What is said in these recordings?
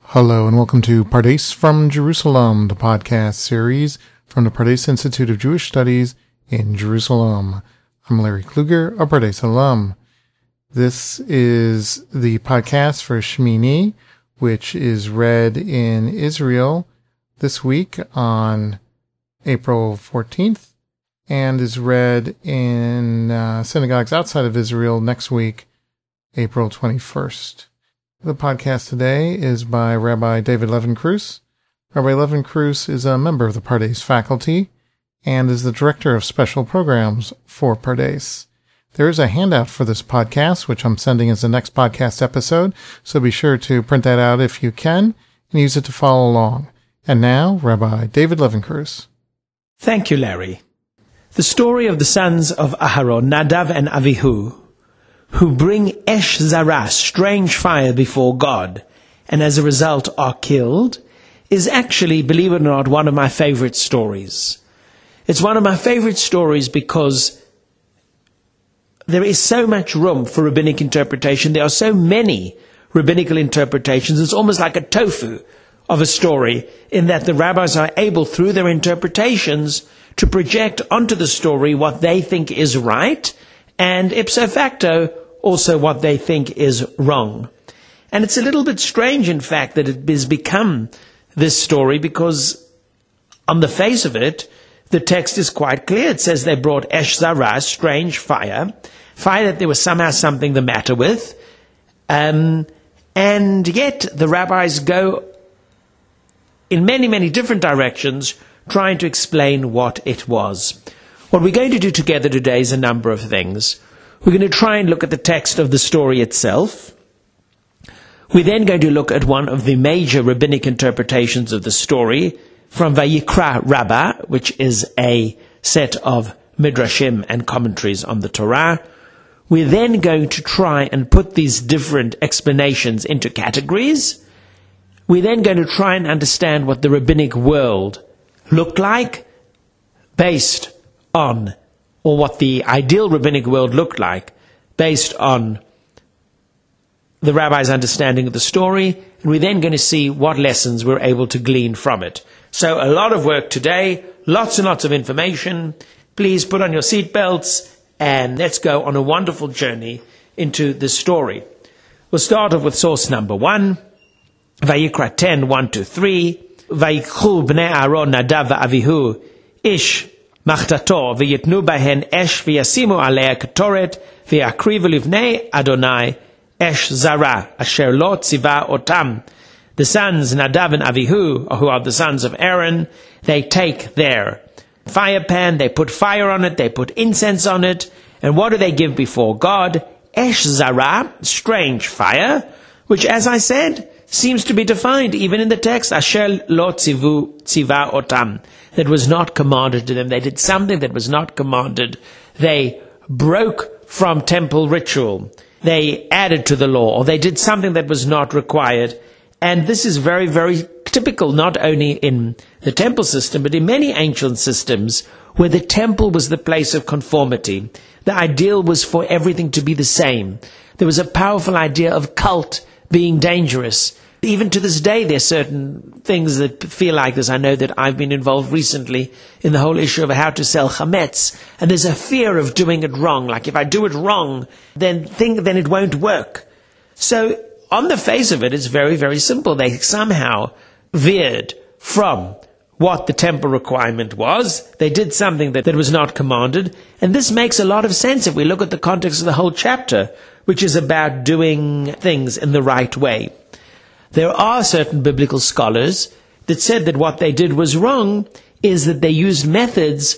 Hello and welcome to Pardes from Jerusalem, the podcast series from the Pardes Institute of Jewish Studies in Jerusalem. I'm Larry Kluger, a Pardes alum. This is the podcast for Shmini, which is read in Israel this week on April 14th and is read in synagogues outside of Israel next week, April 21st. The podcast today is by Rabbi David Levenkruis. Rabbi Levenkruis is a member of the Pardes faculty and is the director of special programs for Pardes. There is a handout for this podcast, which I'm sending as the next podcast episode, so be sure to print that out if you can and use it to follow along. And now, Rabbi David Levenkruis. Thank you, Larry. The story of the sons of Aharon, Nadav and Avihu, who bring Esh Zarah, strange fire, before God, and as a result are killed, is actually, believe it or not, one of my favorite stories. It's one of my favorite stories because there is so much room for rabbinic interpretation. There are so many rabbinical interpretations. It's almost like a tofu of a story, in that the rabbis are able, through their interpretations, to project onto the story what they think is right, and ipso facto, also what they think is wrong. And it's a little bit strange, in fact, that it has become this story, because on the face of it, the text is quite clear. It says they brought Esh Zarah, strange fire that there was somehow something the matter with, and yet the rabbis go in many, many different directions trying to explain what it was. What we're going to do together today is a number of things. We're going to try and look at the text of the story itself. We're then going to look at one of the major rabbinic interpretations of the story from Vayikra Rabbah, which is a set of midrashim and commentaries on the Torah. We're then going to try and put these different explanations into categories. We're then going to try and understand what the rabbinic world looked like based on, or what the ideal rabbinic world looked like based on the rabbi's understanding of the story, and we're then going to see what lessons we're able to glean from it. So a lot of work today, lots and lots of information. Please put on your seatbelts and let's go on a wonderful journey into this story. We'll start off with source number 1, Vayikra 10, 1-3. Vayikhu bnei Aaron Nadav v'Avihu ish Machtato v'yitnu bahen esh v'yasimu alea ketoret v'yakrivu livnei Adonai esh zara asher lo tziva otam. The sons Nadav and Avihu, who are the sons of Aaron, they take their fire pan, they put fire on it, they put incense on it, and what do they give before God? Esh zara, strange fire, which, as I said, seems to be defined even in the text, asher lo tziva otam, that was not commanded to them. They did something that was not commanded. They broke from temple ritual. They added to the law, or they did something that was not required. And this is very, very typical, not only in the temple system, but in many ancient systems where the temple was the place of conformity. The ideal was for everything to be the same. There was a powerful idea of cult being dangerous. Even to this day, there's certain things that feel like this. I know that I've been involved recently in the whole issue of how to sell chametz, and there's a fear of doing it wrong. Like, if I do it wrong, then it won't work. So, on the face of it, it's very, very simple. They somehow veered from what the temple requirement was. They did something that was not commanded, and this makes a lot of sense if we look at the context of the whole chapter, which is about doing things in the right way. There are certain biblical scholars that said that what they did was wrong, is that they used methods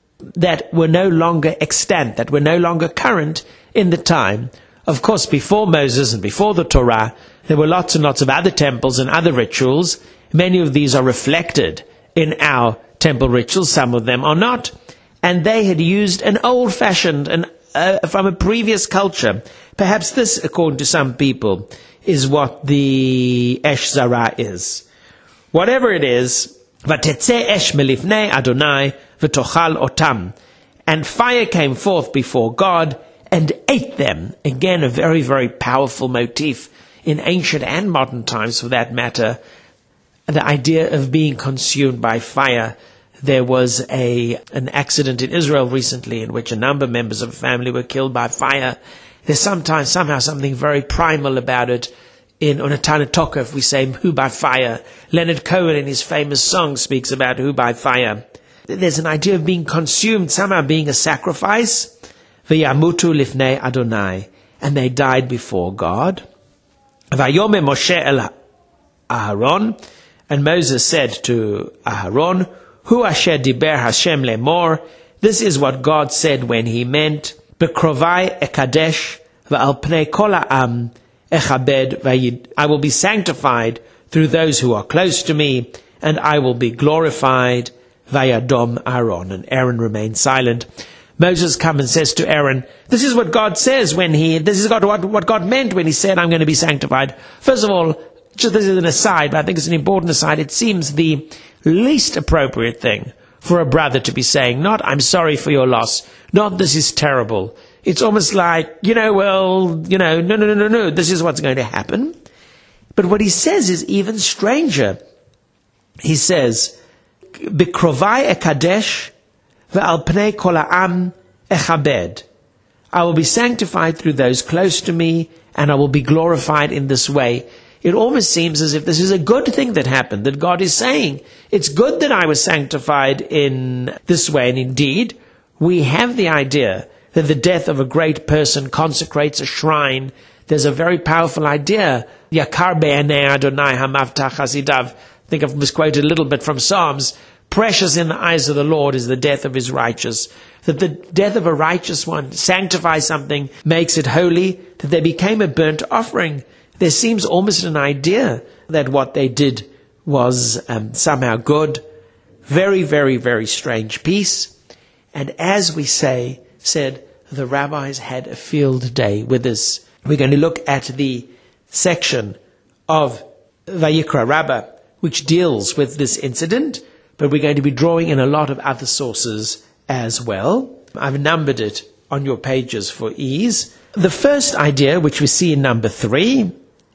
that were no longer extant, that were no longer current in the time. Of course, before Moses and before the Torah, there were lots and lots of other temples and other rituals. Many of these are reflected in our temple rituals, some of them are not. And they had used an old-fashioned, from a previous culture. Perhaps this, according to some people, is what the Esh Zarah is. Whatever it is, Vatetze Esh melifnei Adonai v'tochal otam. And fire came forth before God and ate them. Again, a very, very powerful motif in ancient and modern times for that matter, the idea of being consumed by fire. There was an accident in Israel recently in which a number of members of a family were killed by fire. There's somehow something very primal about it. In Unatana Tokef, we say, who by fire. Leonard Cohen, in his famous song, speaks about who by fire. There's an idea of being consumed, somehow being a sacrifice. V'yamutu lifnei Adonai. And they died before God. Vayome Moshe el Aharon. And Moses said to Aharon, Hu asher diber Hashem lemor. This is what God said when he meant, Bekrovai ekadesh v'al pnei kol ha'am echabed. I will be sanctified through those who are close to me, and I will be glorified. Vayadom Aaron. And Aaron remained silent. Moses comes and says to Aaron, this is what God says this is what God meant when he said, I'm going to be sanctified. First of all, just this is an aside, but I think it's an important aside. It seems the least appropriate thing for a brother to be saying, not, I'm sorry for your loss, not, this is terrible. It's almost like, no, this is what's going to happen. But what he says is even stranger. He says, Bikrovai ekadesh ve'al pnei kol ha'am echabed. I will be sanctified through those close to me, and I will be glorified in this way. It almost seems as if this is a good thing that happened, that God is saying, it's good that I was sanctified in this way. And indeed, we have the idea that the death of a great person consecrates a shrine. There's a very powerful idea. Yakar be'anei Adonai hamavtach hasidav. I think I've misquoted a little bit from Psalms. Precious in the eyes of the Lord is the death of his righteous. That the death of a righteous one sanctifies something, makes it holy, that they became a burnt offering. There seems almost an idea that what they did was somehow good. Very, very, very strange piece. And as we said, the rabbis had a field day with this. We're going to look at the section of Vayikra Rabbah, which deals with this incident, but we're going to be drawing in a lot of other sources as well. I've numbered it on your pages for ease. The first idea, which we see in number 3,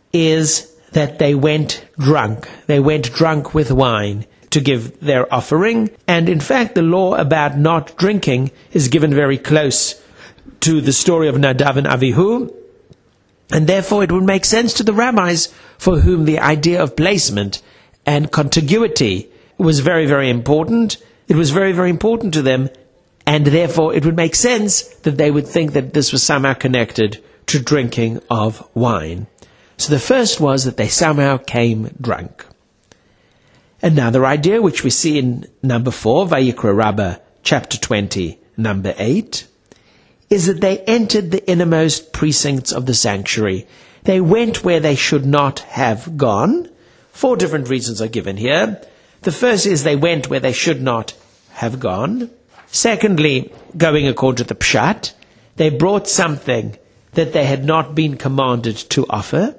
is that they went drunk. They went drunk with wine to give their offering. And in fact, the law about not drinking is given very close to the story of Nadav and Avihu. And therefore, it would make sense to the rabbis for whom the idea of placement and contiguity was very, very important. It was very, very important to them. And therefore, it would make sense that they would think that this was somehow connected to drinking of wine. So the first was that they somehow came drunk. Another idea, which we see in number 4, Vayikra Rabbah, chapter 20, number 8, is that they entered the innermost precincts of the sanctuary. They went where they should not have gone. 4 different reasons are given here. The first is they went where they should not have gone. Secondly, going according to the Pshat, they brought something that they had not been commanded to offer.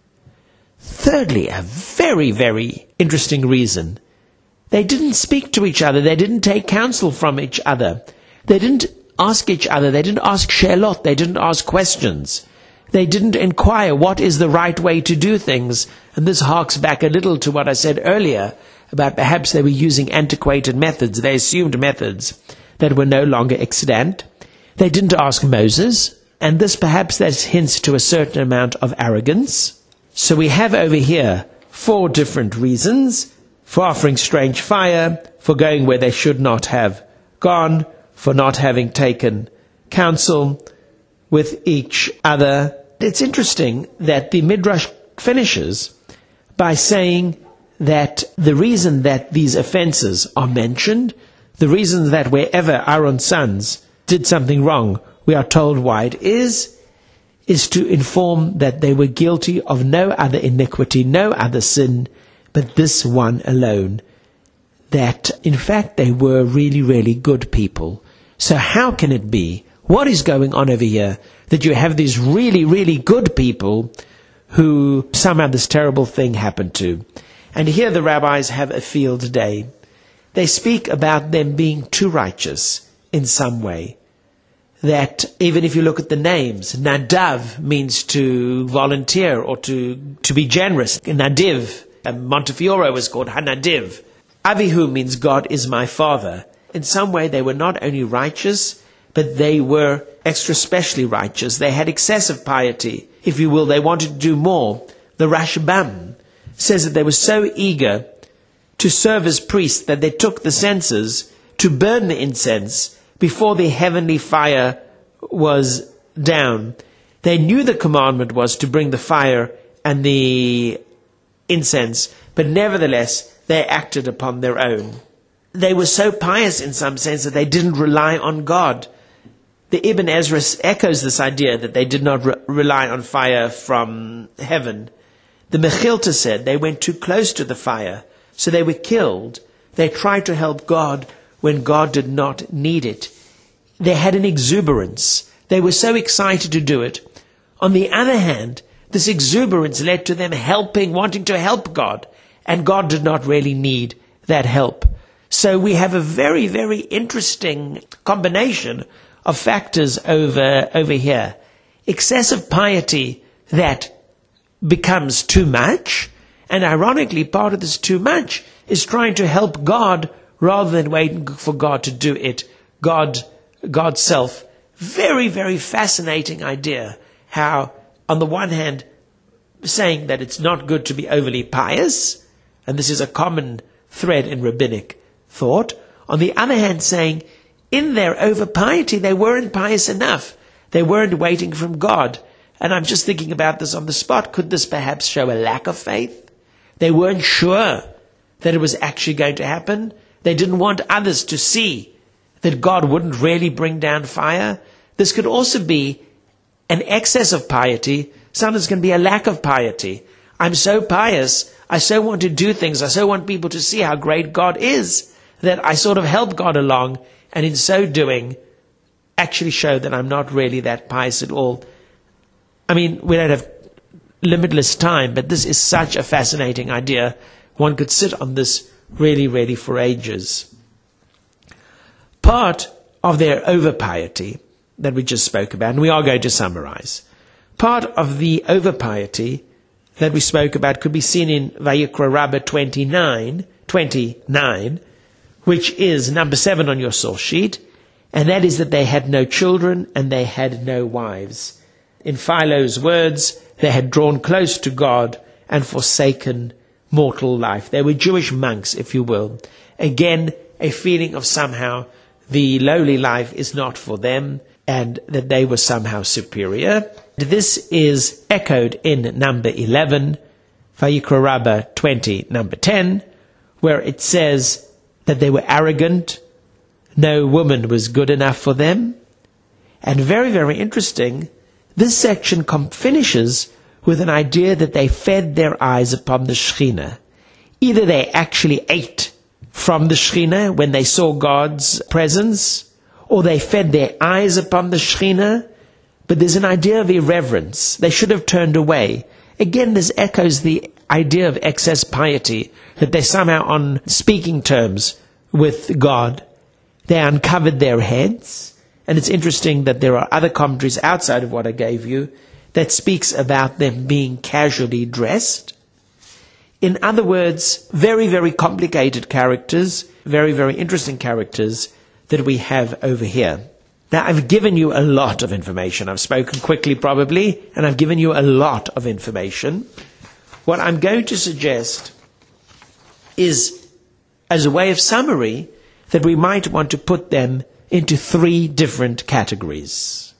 Thirdly, a very, very interesting reason. They didn't speak to each other. They didn't take counsel from each other. They didn't ask each other. They didn't ask shelot. They didn't ask questions. They didn't inquire what is the right way to do things. And this harks back a little to what I said earlier about perhaps they were using antiquated methods. They assumed methods that were no longer extant. They didn't ask Moses. And this perhaps that hints to a certain amount of arrogance. So we have over here 4 different reasons for offering strange fire, for going where they should not have gone, for not having taken counsel with each other. It's interesting that the Midrash finishes by saying that the reason that these offenses are mentioned, the reason that wherever Aaron's sons did something wrong, we are told why it is to inform that they were guilty of no other iniquity, no other sin, but this one alone. That, in fact, they were really, really good people. So how can it be? What is going on over here? That you have these really, really good people who somehow this terrible thing happened to. And here the rabbis have a field day. They speak about them being too righteous in some way. that even if you look at the names, Nadav means to volunteer or to be generous. Nadiv, Montefiore was called Hanadiv. Avihu means God is my father. In some way, they were not only righteous, but they were extra specially righteous. They had excessive piety, if you will. They wanted to do more. The Rashbam says that they were so eager to serve as priests that they took the censers to burn the incense before the heavenly fire was down. They knew the commandment was to bring the fire and the incense, but nevertheless, they acted upon their own. They were so pious in some sense that they didn't rely on God. The Ibn Ezra echoes this idea that they did not rely on fire from heaven. The Mechilta said they went too close to the fire, so they were killed. They tried to help God when God did not need it. They had an exuberance. They were so excited to do it. On the other hand, this exuberance led to them wanting to help God, and God did not really need that help. So we have a very, very interesting combination of factors over here. Excessive piety that becomes too much, and ironically, part of this too much is trying to help God rather than waiting for God to do it. God's self. Very, very fascinating idea. How, on the one hand, saying that it's not good to be overly pious, and this is a common thread in rabbinic thought. On the other hand, saying, in their over-piety, they weren't pious enough. They weren't waiting from God. And I'm just thinking about this on the spot. Could this perhaps show a lack of faith? They weren't sure that it was actually going to happen. They didn't want others to see that God wouldn't really bring down fire. This could also be an excess of piety. Sometimes it can be a lack of piety. I'm so pious, I so want to do things, I so want people to see how great God is, that I sort of help God along, and in so doing, actually show that I'm not really that pious at all. I mean, we don't have limitless time, but this is such a fascinating idea. One could sit on this really, really for ages. Part of their over-piety that we just spoke about, and we are going to summarize, part of the over-piety that we spoke about could be seen in Vayikra Rabbah 29, which is number 7 on your source sheet, and that is that they had no children and they had no wives. In Philo's words, they had drawn close to God and forsaken mortal life. They were Jewish monks, if you will. Again, a feeling of somehow the lowly life is not for them and that they were somehow superior. This is echoed in number 11, Vayikra Rabbah 20, number 10, where it says that they were arrogant, no woman was good enough for them. And very, very interesting, this section finishes with an idea that they fed their eyes upon the Shekhinah. Either they actually ate from the Shekhinah when they saw God's presence, or they fed their eyes upon the Shekhinah, but there's an idea of irreverence. They should have turned away. Again, this echoes the idea of excess piety, that they're somehow on speaking terms with God. They uncovered their heads, and it's interesting that there are other commentaries outside of what I gave you that speaks about them being casually dressed. In other words, very, very complicated characters, very, very interesting characters that we have over here. Now, I've given you a lot of information. I've spoken quickly probably, and I've given you a lot of information. What I'm going to suggest is, as a way of summary, that we might want to put them into 3 different categories.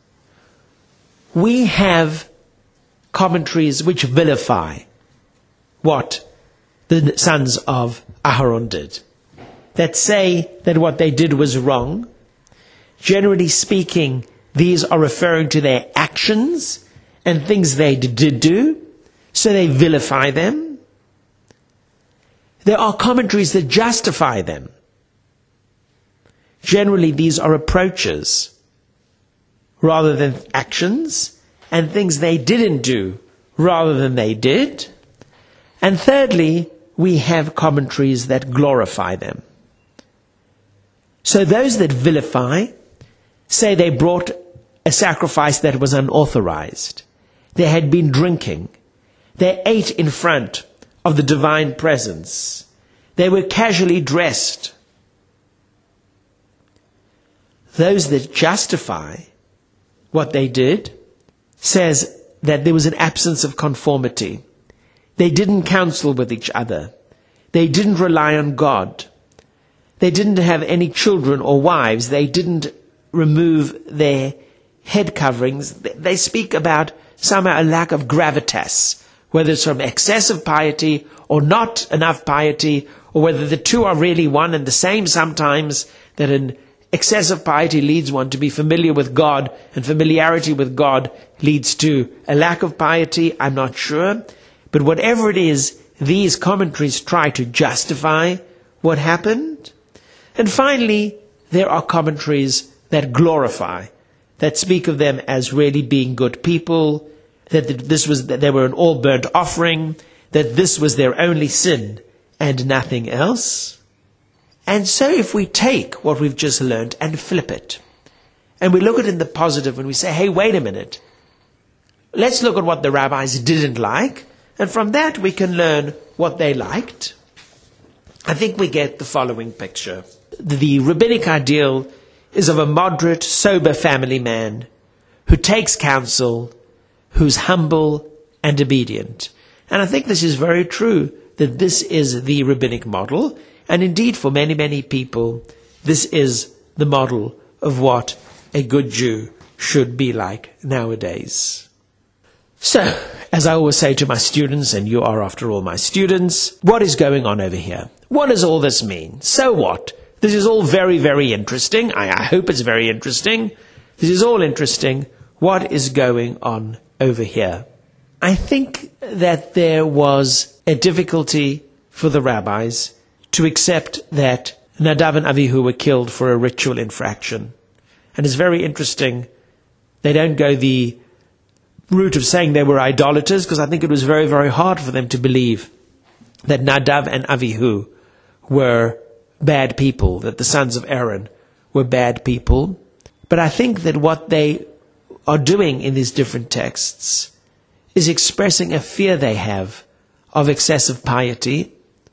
We have commentaries which vilify what the sons of Aharon did, that say that what they did was wrong. Generally speaking, these are referring to their actions and things they did do, so they vilify them. There are commentaries that justify them. Generally, these are approaches rather than actions, and things they didn't do rather than they did. And thirdly, we have commentaries that glorify them. So those that vilify say they brought a sacrifice that was unauthorized. They had been drinking. They ate in front of the divine presence. They were casually dressed. Those that justify what they did says that there was an absence of conformity. They didn't counsel with each other. They didn't rely on God. They didn't have any children or wives. They didn't remove their head coverings. They speak about somehow a lack of gravitas, whether it's from excessive piety or not enough piety, or whether the two are really one and the same sometimes, that an excessive piety leads one to be familiar with God, and familiarity with God leads to a lack of piety. I'm not sure. But whatever it is, these commentaries try to justify what happened. And finally, there are commentaries that glorify, that speak of them as really being good people, that they were an all burnt offering, that this was their only sin and nothing else. And so if we take what we've just learned and flip it, and we look at it in the positive and we say, hey, wait a minute, let's look at what the rabbis didn't like, and from that we can learn what they liked, I think we get the following picture. The rabbinic ideal is of a moderate, sober family man who takes counsel, who's humble and obedient. And I think this is very true, that this is the rabbinic model. And indeed, for many, many people, this is the model of what a good Jew should be like nowadays. So, as I always say to my students, and you are after all my students, what is going on over here? What does all this mean? So what? This is all very, very interesting. I hope it's very interesting. This is all interesting. What is going on over here? I think that there was a difficulty for the rabbis to accept that Nadav and Avihu were killed for a ritual infraction. And it's very interesting. They don't go the route of saying they were idolaters, because I think it was very, very hard for them to believe that Nadav and Avihu were bad people, that the sons of Aaron were bad people. But I think that what they are doing in these different texts is expressing a fear they have of excessive piety.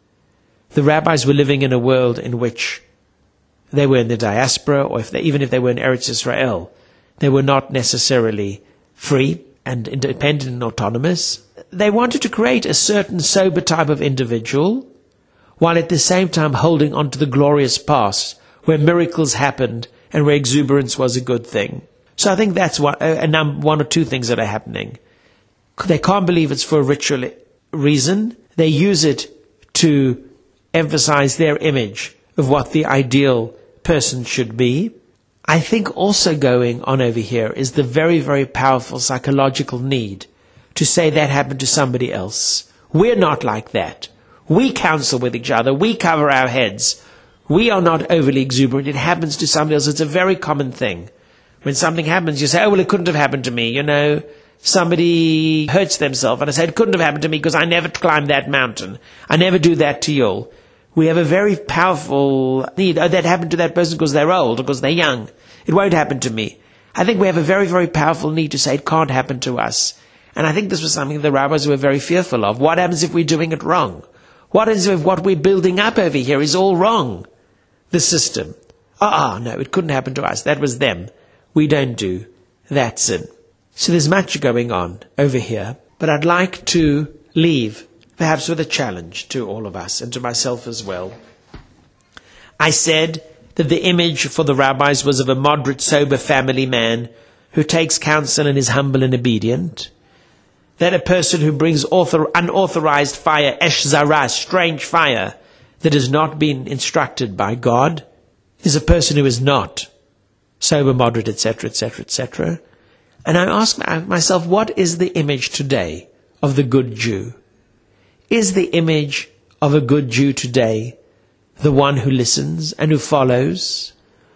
The rabbis were living in a world in which they were in the diaspora, or even if they were in Eretz Israel, they were not necessarily free and independent and autonomous. They wanted to create a certain sober type of individual, while at the same time holding on to the glorious past, where miracles happened and where exuberance was a good thing. So I think that's one or two things that are happening. They can't believe it's for a ritual reason. They use it to emphasize their image of what the ideal person should be. I think also going on over here is the very, very powerful psychological need to say that happened to somebody else. We're not like that. We counsel with each other. We cover our heads. We are not overly exuberant. It happens to somebody else. It's a very common thing. When something happens, you say, oh, well, it couldn't have happened to me. You know, somebody hurts themselves. And I say, it couldn't have happened to me because I never climbed that mountain. I never do that to you. We have a very powerful need. Oh, that happened to that person because they're old or because they're young. It won't happen to me. I think we have a very, very powerful need to say it can't happen to us. And I think this was something the rabbis were very fearful of. What happens if we're doing it wrong? What happens if what we're building up over here is all wrong? The system. No, it couldn't happen to us. That was them. We don't do that sin. So there's much going on over here. But I'd like to leave perhaps with a challenge to all of us and to myself as well. I said that the image for the rabbis was of a moderate, sober family man who takes counsel and is humble and obedient. That a person who brings unauthorized fire, esh zarah, strange fire, that has not been instructed by God, is a person who is not sober, moderate, etc., etc., etc. And I ask myself, what is the image today of the good Jew? Is the image of a good Jew today the one who listens and who follows?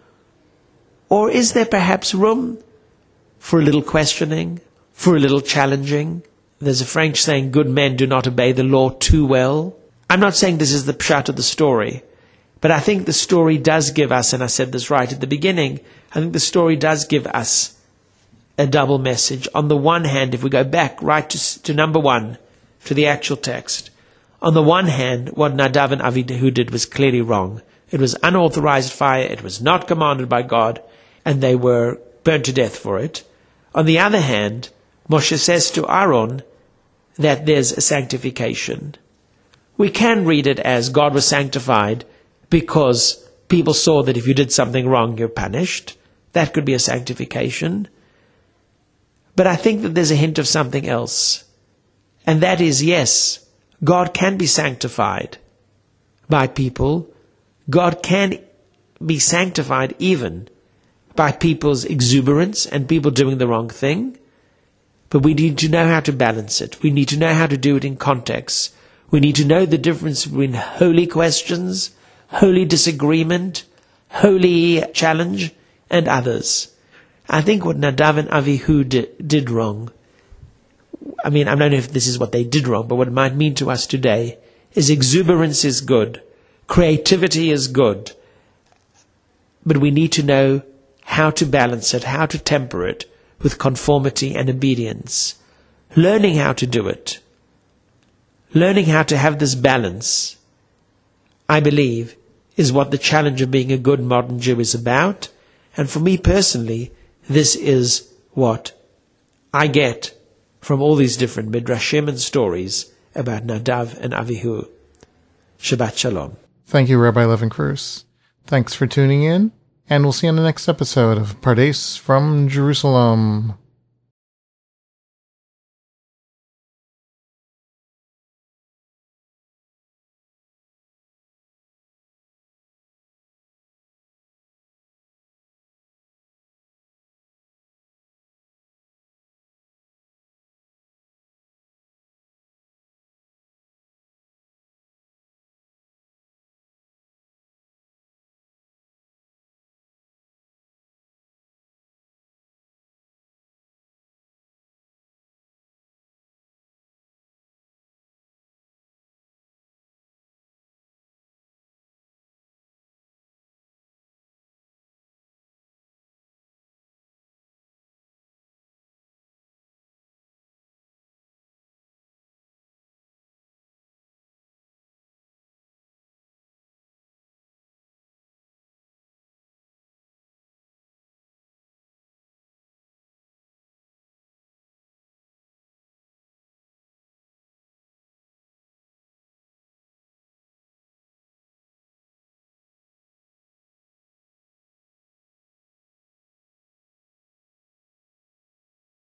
Or is there perhaps room for a little questioning, for a little challenging? There's a French saying, good men do not obey the law too well. I'm not saying this is the pshat of the story, but I think the story does give us, and I said this right at the beginning, I think the story does give us a double message. On the one hand, if we go back right to number 1, to the actual text, on the one hand, what Nadav and Avihu did was clearly wrong. It was unauthorized fire, it was not commanded by God, and they were burned to death for it. On the other hand, Moshe says to Aaron that there's a sanctification. We can read it as God was sanctified because people saw that if you did something wrong, you're punished. That could be a sanctification. But I think that there's a hint of something else. And that is, yes, God can be sanctified by people. God can be sanctified even by people's exuberance and people doing the wrong thing. But we need to know how to balance it. We need to know how to do it in context. We need to know the difference between holy questions, holy disagreement, holy challenge, and others. I think what Nadav and Avihu did wrong, I don't know if this is what they did wrong, but what it might mean to us today is exuberance is good, creativity is good, but we need to know how to balance it, how to temper it with conformity and obedience. Learning how to do it, learning how to have this balance, I believe, is what the challenge of being a good modern Jew is about. And for me personally, this is what I get from all these different midrashim and stories about Nadav and Avihu. Shabbat Shalom. Thank you, Rabbi Levenkrus. Thanks for tuning in, and we'll see you on the next episode of Pardes from Jerusalem.